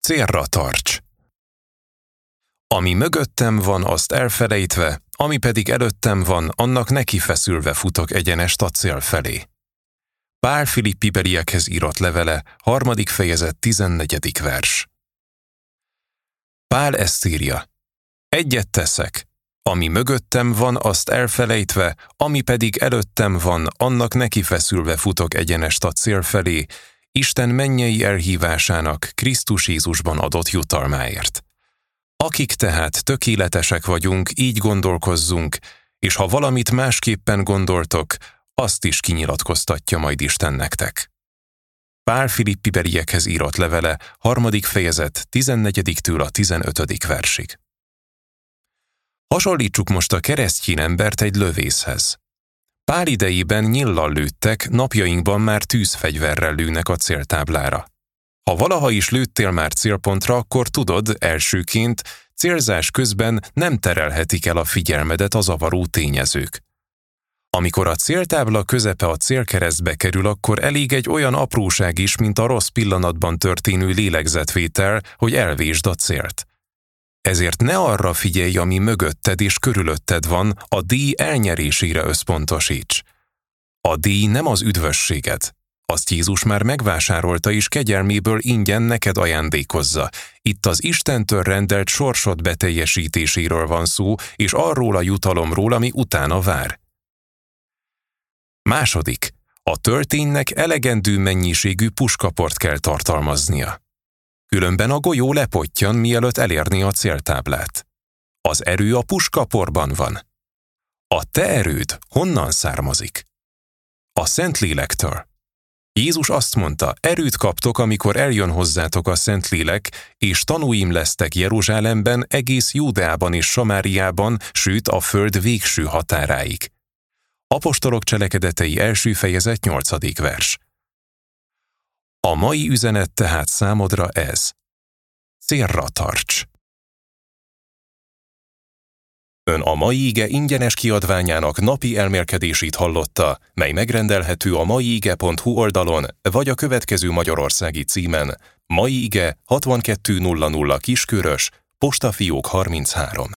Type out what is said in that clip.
Célra tarts! Ami mögöttem van, azt elfelejtve, ami pedig előttem van, annak nekifeszülve futok egyenest a cél felé. Pál Filippibeliekhez írott levele, 3. fejezet, 14. vers. Pál ezt írja: egyet teszek, ami mögöttem van, azt elfelejtve, ami pedig előttem van, annak nekifeszülve futok egyenest a cél felé, Isten mennyei elhívásának Krisztus Jézusban adott jutalmáért. Akik tehát tökéletesek vagyunk, így gondolkozzunk, és ha valamit másképpen gondoltok, azt is kinyilatkoztatja majd Isten nektek. Pál Filippibeliekhez írott levele, 3. fejezet, 14-től a 15. versig. Hasonlítsuk most a keresztjén embert egy lövészhez. Pál idejében nyillal lőttek, napjainkban már tűzfegyverrel lőnek a céltáblára. Ha valaha is lőttél már célpontra, akkor tudod, elsőként, célzás közben nem terelhetik el a figyelmedet a zavaró tényezők. Amikor a céltábla közepe a célkeresztbe kerül, akkor elég egy olyan apróság is, mint a rossz pillanatban történő lélegzetvétel, hogy elvésd a célt. Ezért ne arra figyelj, ami mögötted és körülötted van, a díj elnyerésére összpontosíts. A díj nem az üdvösséged. Azt Jézus már megvásárolta és kegyelméből ingyen neked ajándékozza. Itt az Istentől rendelt sorsod beteljesítéséről van szó, és arról a jutalomról, ami utána vár. Második, a tölténynek elegendő mennyiségű puskaport kell tartalmaznia. Különben a golyó lepottyan, mielőtt elérni a céltáblát. Az erő a puskaporban van. A te erőd honnan származik? A Szentlélektől. Jézus azt mondta, erőt kaptok, amikor eljön hozzátok a Szentlélek, és tanúim lesztek Jeruzsálemben, egész Júdeában és Samáriában, sőt a föld végső határáig. Apostolok cselekedetei 1. fejezet 8. vers. A mai üzenet tehát számodra ez. Célra tarts! Ön a mai ige ingyenes kiadványának napi elmélkedését hallotta, mely megrendelhető a maiige.hu oldalon, vagy a következő magyarországi címen: Mai Ige 6200 Kiskörös, Postafiók 33.